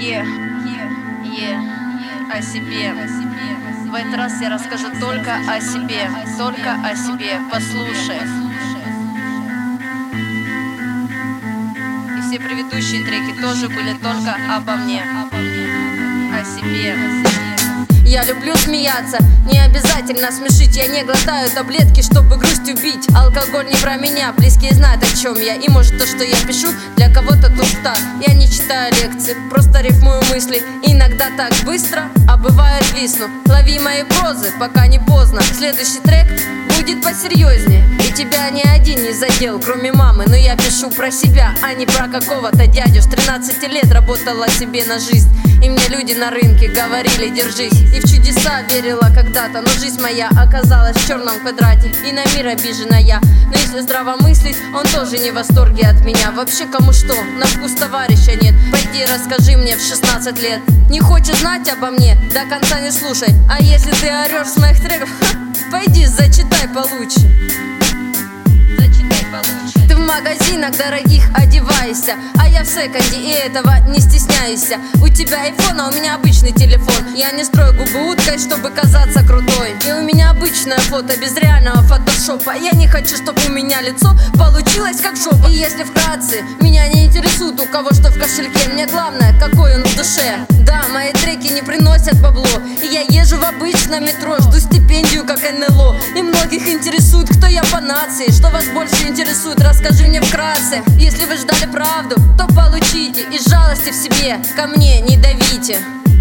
О себе. В этот раз я расскажу только о себе. Только о себе. Послушай. И все предыдущие треки тоже были только обо мне. О себе. Я люблю смеяться, не обязательно смешить. Я не глотаю таблетки, чтобы грусть убить. Алкоголь не про меня, близкие знают, о чем я. И может то, что я пишу, для кого-то туфта. Я не читаю лекции, просто рифмую мысли. Иногда так быстро, а бывает висну. Лови мои прозы, пока не поздно. Следующий трек будет посерьезнее. И тебя ни один не задел, кроме мамы. Но я пишу про себя, а не про какого-то дядю. С 13 лет работала себе на жизнь. И мне люди на рынке говорили: держись. И в чудеса верила когда-то, но жизнь моя оказалась в черном квадрате. И на мир обижена я. Но если здраво мыслить, он тоже не в восторге от меня. Вообще кому что, на вкус товарища нет. Пойди расскажи мне в 16 лет. Не хочешь знать обо мне? До конца не слушай. А если ты орешь с моих треков, пойди зачитай получше. Ты в магазинах дорогих одеваешься, а я в секонде, и этого не стесняюсь. У тебя айфон, а у меня обычный телефон. Я не строю губы уткой, чтобы казаться крутой. И у меня обычное фото без реального фотошопа. Я не хочу, чтобы у меня лицо получилось как жопа. И если вкратце, меня не интересует, у кого что в кошельке. Мне главное, какой он в душе. Да, мои треки не приносят бабло, и я езжу в обычном метро, жду стипендию, как НЛО. И многих интересует, кто я по нации. Что вас больше интересует, расскажи мне вкратце. Если вы ждали правду, то получите. Из жалости в себе ко мне не давите.